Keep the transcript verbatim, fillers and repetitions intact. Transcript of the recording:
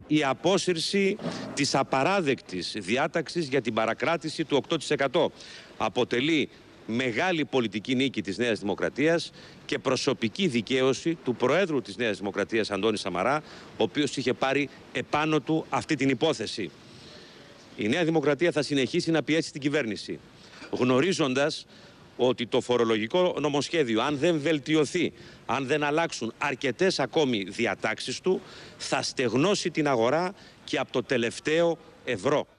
Η απόσυρση της απαράδεκτης διάταξης για την παρακράτηση του οκτώ τοις εκατό αποτελεί μεγάλη πολιτική νίκη της Νέας Δημοκρατίας και προσωπική δικαίωση του Προέδρου της Νέας Δημοκρατίας, Αντώνη Σαμαρά, ο οποίος είχε πάρει επάνω του αυτή την υπόθεση. Η Νέα Δημοκρατία θα συνεχίσει να πιέσει την κυβέρνηση, γνωρίζοντας ότι το φορολογικό νομοσχέδιο, αν δεν βελτιωθεί, αν δεν αλλάξουν αρκετές ακόμη διατάξεις του, θα στεγνώσει την αγορά και από το τελευταίο ευρώ.